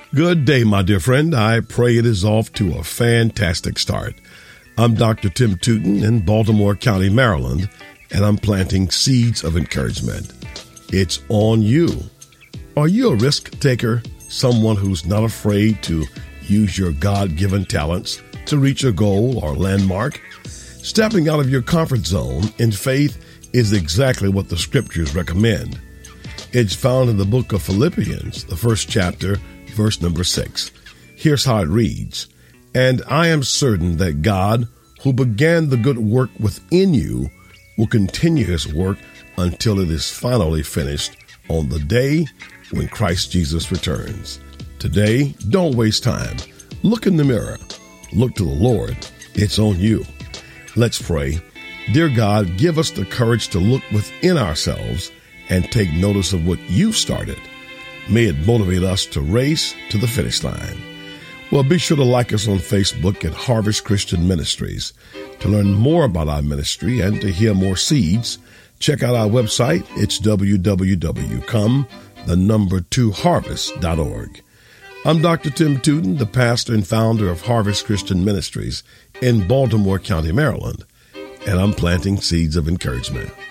Good day, my dear friend. I pray it is off to a fantastic start. I'm Dr. Tim Tootin in Baltimore County, Maryland, and I'm planting seeds of encouragement. It's on you. Are you a risk taker, someone who's not afraid to use your God-given talents to reach a goal or landmark? Stepping out of your comfort zone in faith is exactly what the scriptures recommend. It's found in the book of Philippians, the first chapter, verse number 6. Here's how it reads, "And I am certain that God, who began the good work within you, will continue his work until it is finally finished on the day when Christ Jesus returns." Today, don't waste time. Look in the mirror. Look to the Lord. It's on you. Let's pray. Dear God, give us the courage to look within ourselves and take notice of what you've started. May it motivate us to race to the finish line. Well, be sure to like us on Facebook at Harvest Christian Ministries. To learn more about our ministry and to hear more seeds, check out our website. It's www.come2harvest.org. I'm Dr. Tim Tootin, the pastor and founder of Harvest Christian Ministries in Baltimore County, Maryland, and I'm planting seeds of encouragement.